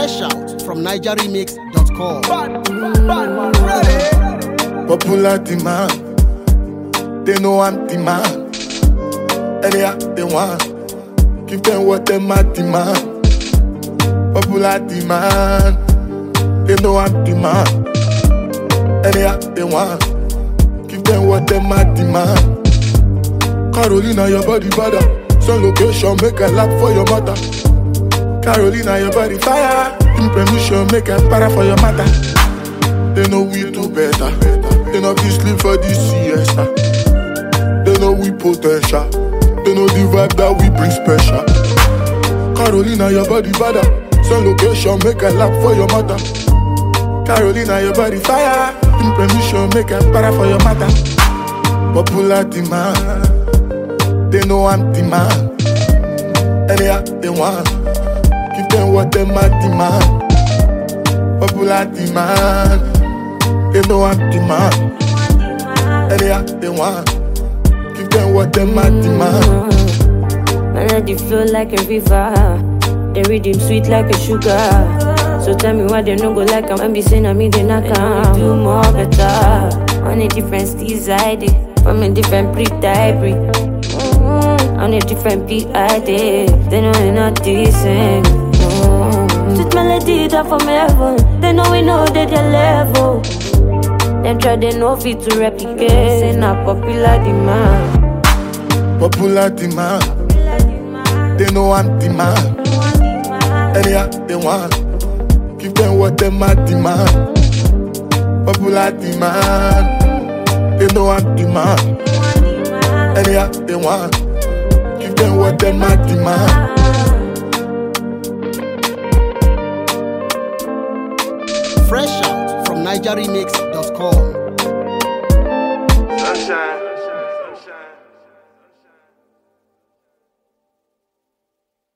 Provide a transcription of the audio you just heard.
Fresh out from NigerRemix.com. Popular demand, they know I'm demand. Anyhow they want, give them what them a demand. Popular demand, they know I'm demand. Anyhow they want, give them what them a demand. Carolina, your body bada, some location make a lap for your mother. Carolina, your body fire, in permission make a para for your mother. They know we do better, they know we sleep for this siesta. They know we potential, they know the vibe that we bring special. Carolina, your body bada, some location make a lap for your mother. Carolina, your body fire, in permission make a para for your mother. Popular demand, they know I'm demand. Anyhow they want, give them what them a demand. Popular demand, they know I'm demand. Anyhow they want, give them what them a demand. Melody flow like a river, the rhythm sweet like a sugar. So tell me why they no go like I'm be saying I mean they not come do more better. On a different steez I did, from a different breed I breed. On a different beat I did, they know we're not decent. Sweet melody that from heaven, they know we know that they're level. Them try they know fit to replicate, say not popular demand. Popular demand, they know I'm demand. Anyhow they want, give them what them a demand. Popular demand, they know I'm demand. Anyhow they want, give them what them a demand. Fresh out from NigerRemix.com. Sunshine.